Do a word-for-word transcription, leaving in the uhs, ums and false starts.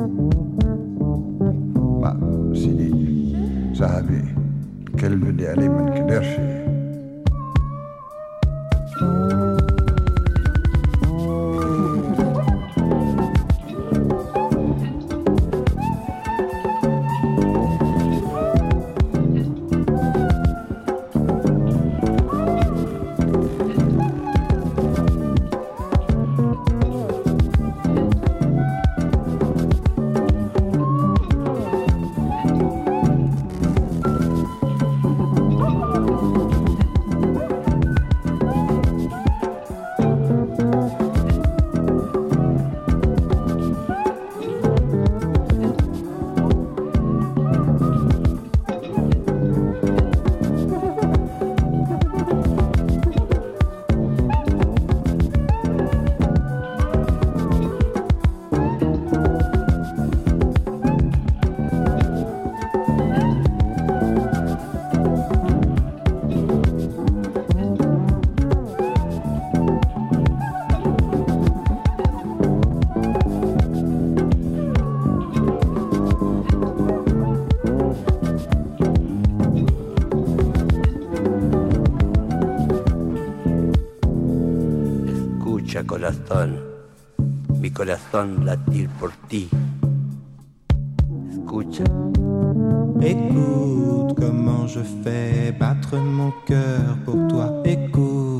ما سيدي صاحبي الكلب اللي عليه ما نقدرش. Corazón, mi corazón latir por ti. Escucha. Écoute comment je fais battre mon cœur pour toi. Écoute.